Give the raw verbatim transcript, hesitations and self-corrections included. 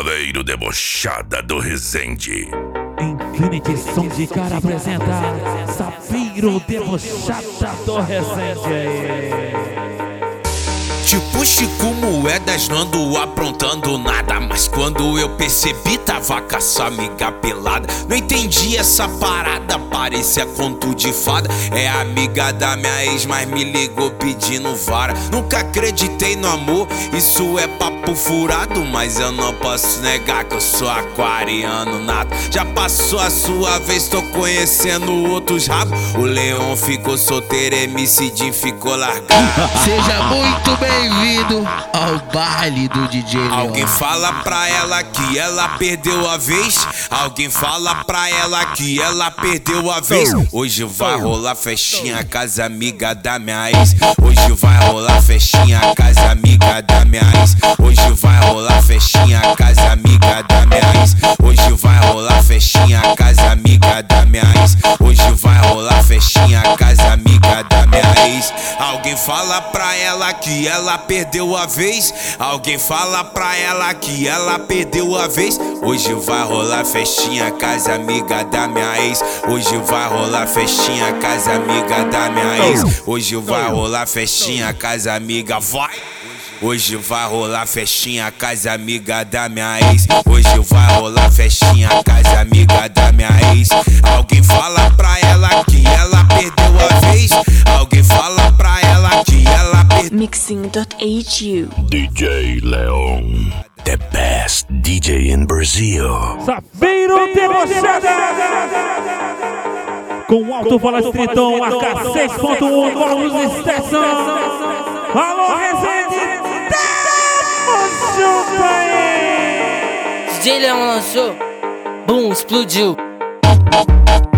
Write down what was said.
Saveiro Debochada do Resende. Infinity Som de Cara apresenta Saveiro Debochada do Resende. Tipo Chico Moedas, não ando aprontando nada, mas quando eu percebi tava com a sua amiga pelada. Não entendi essa parada, parecia conto de fada. É amiga da minha ex, mas me ligou pedindo vara. Nunca acreditei no amor, isso é papo furado, mas eu não posso negar que eu sou aquariano nato. Já passou a sua vez, tô conhecendo outros rabos. O Leon ficou solteiro, M C Jim ficou largado. Seja muito bem-vindo ao baile do D J Leon. Alguém fala pra ela que ela perdeu a vez. Alguém fala pra ela que ela perdeu a vez. Hoje vai rolar festinha casa amiga da minha ex. Hoje vai rolar festinha casa amiga da minha ex. Hoje vai rolar festinha casa amiga da minha ex. Hoje vai rolar festinha casa amiga da minha ex. Hoje vai rolar festinha casa amiga da minha ex. Alguém fala pra ela que ela perdeu a vez. Alguém fala pra ela que ela perdeu a vez. Hoje vai rolar festinha casa amiga da minha ex. Hoje vai rolar festinha casa amiga da minha ex. Hoje vai rolar festinha casa amiga, vai. Hoje vai rolar festinha casa amiga da minha ex. Hoje vai rolar festinha casa amiga da minha ex. Alguém fala pra ela que ela perdeu a vez. Alguém fala pra ela que ela perdeu. Mixing dot H U D J Leon, the best D J in Brazil. Saveiro Debochada com alto falastritão A K seis ponto um com luz extensão. Alô, Resende, tamo junto aí. D J Leon lançou, boom, explodiu.